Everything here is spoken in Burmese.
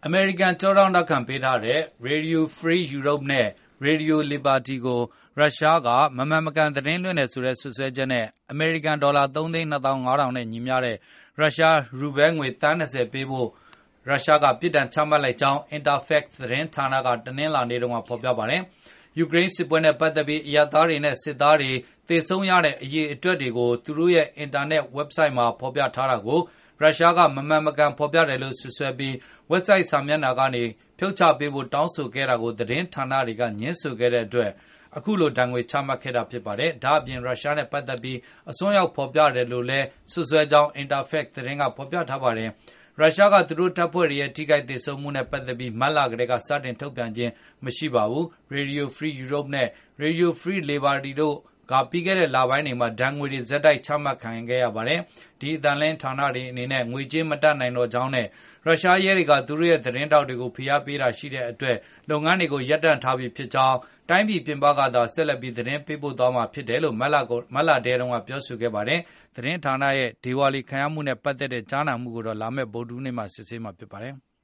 အမေရိကန်ကြောထောက်နောက်ခံပေးထားတဲ့ Radio Free Europe နဲ့ Radio Liberty ကိုရုရှားကမမှန်မကန်သတင်းလွှင့်တယ်ဆိုတဲ့စွပ်စွဲချက်နဲ့အမေရိကန်ဒေါ်လာ3,250,000နဲ့ညီမျှတဲ့ရုရှားရူဘဲငွေသန်း20ပေးဖို့ရုရှားကပြစ်ဒဏ်ချမှတ်လိုက်ကြောင်း Interfax သတင်းဌာနကတနင်္လာနေ့တုန်းကဖော်ပြပါတယ်။ယူကရိန်းစစ်ပွဲနဲ့ပတ်သက်ပြီးအရပ်သားတွေနဲ့စစ်သားတွေသေဆုံးရတဲ့အရေးအတွက်တွေကိုသူတို့ရဲ့အင်တာနက် website မှာဖော်ပြထားတာကိုရုရှားကမမှန်မကန်ဖော်ပြတယ်လို့စွပ်စွဲပြီး website စာမျက်နှာကနေဖြုတ်ချပေးဖို့တောင်းဆိုခဲ့တာကိုသတင်းဌာနတွေကညှင်းဆိုခဲ့တဲ့အတွက်အခုလိုဒဏ်ငွေချမှတ်ခဲ့တာဖြစ်ပါတယ်။ဒါ့အပြင်ရုရှားနဲ့ပတ်သက်ပြီးအစွန်းရောက်ဖော်ပြတယ်လို့လည်းစွပ်စွဲကြောင်း Interfax သတင်းကဖော်ပြထားပါတယ်။ရုရှားကသူတို့တပ်ဖွဲ့တွေရဲ့ထိခိုက်ဒေဆုံးမှုနဲ့ပတ်သက်ပြီးမတ်လကတည်းကစတင်ထုတ်ပြန်ခြင်းမရှိပါဘူး။ Radio Free Europe နဲ့ Radio Free Liberty တို့ကပြီးခဲ့တဲ့လပိုင်းတွေမှာဒဏ်ငွေတွေဆက်တိုက်ချမှတ်ခံခဲ့ရပါတယ်။ဒီအတန်လင်းဌာနတွေအနေနဲ့ငွေကြေးမတတ်နိုင်တော့ကြောင်းနဲ့ရုရှားရဲတွေကသူတို့ရဲ့သတင်းတောက်တွေကိုဖိအားပေးတာရှိတဲ့အတွက်လုပ်ငန်းတွေကိုရပ်တန့်ထားပြီးဖြစ်ကြောင်းတိုင်းပြည်ပြင်ပကသာဆက်လက်ပြီးသတင်းပေးပို့သွားမှာဖြစ်တယ်လို့မတ်လတဲတုန်းကပြောဆိုခဲ့ပါတယ်။သတင်းဌာနရဲ့ဒေဝါလီခံရမှုနဲ့ပတ်သက်တဲ့ကြားနာမှုကိုတော့လာမယ့်ဗုဒ္ဓဟူးနေ့မှာစစ်ဆေးမှာဖြစ်ပါတယ်။